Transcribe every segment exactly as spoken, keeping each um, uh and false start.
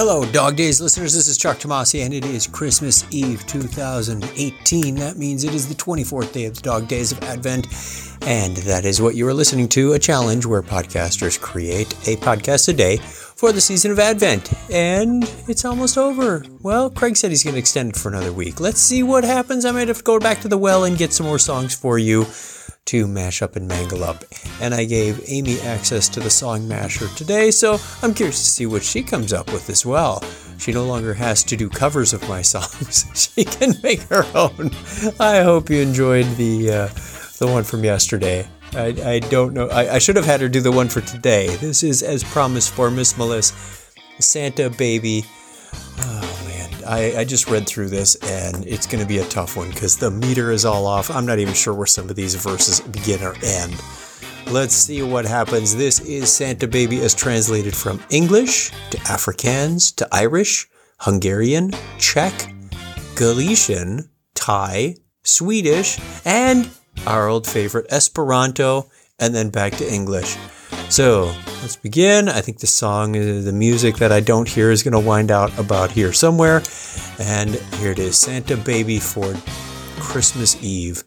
Hello, Dog Days listeners. This is Chuck Tomasi, and it is Christmas Eve two thousand eighteen. That means it is the twenty-fourth day of the Dog Days of Advent, and that is what you are listening to, a challenge where podcasters create a podcast a day for the season of Advent. And it's almost over. Well, Craig said he's going to extend it for another week. Let's see what happens. I might have to go back to the well and get some more songs for you to mash up and mangle up. And I gave Amy access to the Song Masher today, so I'm curious to see what she comes up with as well. She no longer has to do covers of my songs. She can make her own. I hope you enjoyed the uh, the one from yesterday. I, I don't know. I, I should have had her do the one for today. This is as promised for Miss Melissa, Santa Baby. Oh, man. I, I just read through this, and it's going to be a tough one because the meter is all off. I'm not even sure where some of these verses begin or end. Let's see what happens. This is Santa Baby as translated from English to Afrikaans to Irish, Hungarian, Czech, Galician, Thai, Swedish, and our old favorite Esperanto, and then back to English. So let's begin. I think the song, the music that I don't hear is going to wind out about here somewhere. And here it is, Santa Baby for Christmas Eve.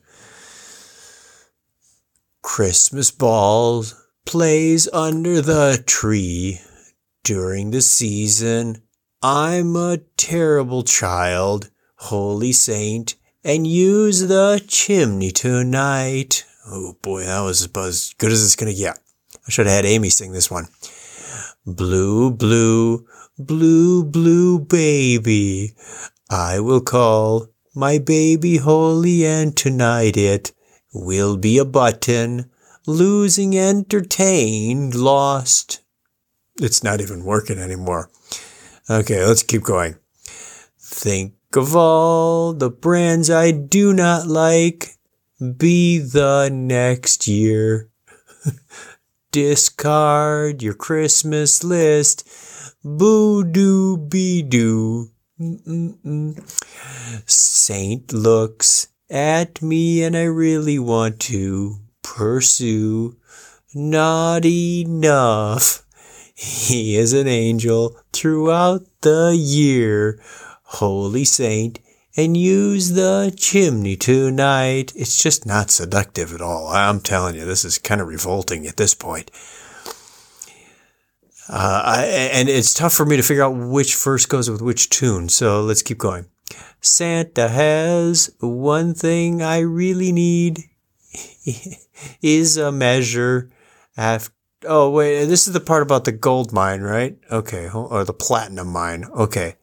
Christmas balls plays under the tree during the season. I'm a terrible child, holy saint, and use the chimney tonight. Oh boy, that was about as good as it's going to get. I should have had Amy sing this one. Blue, blue, blue, blue baby, I will call my baby holy, and tonight it will be a button, losing, entertained, lost. It's not even working anymore. Okay, let's keep going. Think of all the brands I do not like, be the next year. Discard your Christmas list. Boo-doo-be-doo. Mm-mm-mm. Saint looks at me and I really want to pursue. Not enough. He is an angel throughout the year. Holy saint, and use the chimney tonight. It's just not seductive at all. I'm telling you, this is kind of revolting at this point. Uh, I, and it's tough for me to figure out which verse goes with which tune, so let's keep going. Santa has one thing I really need is a measure after. Oh, wait, this is the part about the gold mine, right? Okay, or the platinum mine. Okay.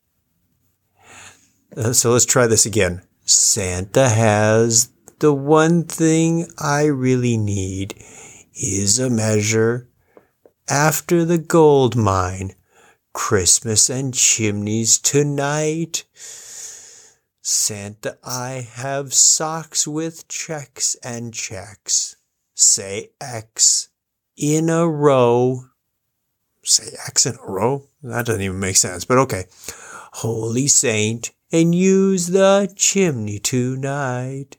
Uh, so let's try this again. Santa has the one thing I really need is a measure after the gold mine. Christmas and chimneys tonight. Santa, I have socks with checks and checks. Say X in a row. Say X in a row? That doesn't even make sense, but okay. Holy saint, and use the chimney tonight.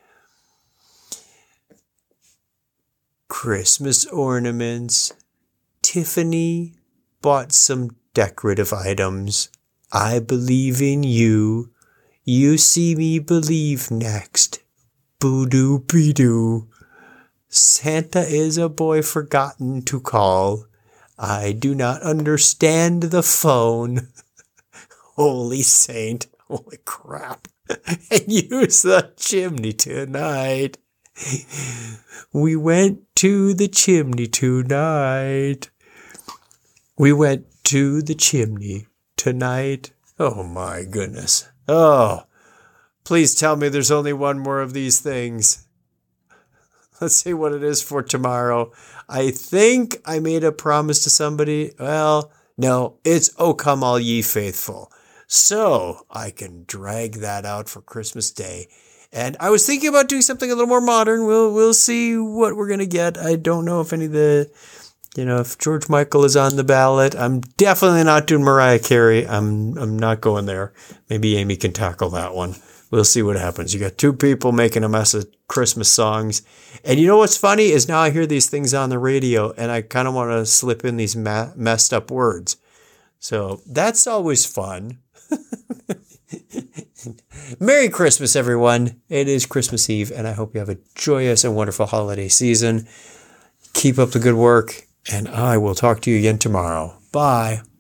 Christmas ornaments. Tiffany bought some decorative items. I believe in you. You see me believe next. Boo-doo-be-doo. Santa is a boy forgotten to call. I do not understand the phone. Holy saint. Holy crap. And use the chimney tonight. We went to the chimney tonight. We went to the chimney tonight. Oh my goodness. Oh, please tell me there's only one more of these things. Let's see what it is for tomorrow. I think I made a promise to somebody. Well, no, it's O Come All Ye Faithful. So I can drag that out for Christmas Day. And I was thinking about doing something a little more modern. We'll we'll see what we're going to get. I don't know if any of the, you know, if George Michael is on the ballot. I'm definitely not doing Mariah Carey. I'm I'm not going there. Maybe Amy can tackle that one. We'll see what happens. You got two people making a mess of Christmas songs. And you know what's funny is now I hear these things on the radio and I kind of want to slip in these ma- messed up words. So that's always fun. Merry Christmas, everyone. It is Christmas Eve, and I hope you have a joyous and wonderful holiday season. Keep up the good work, and I will talk to you again tomorrow. Bye.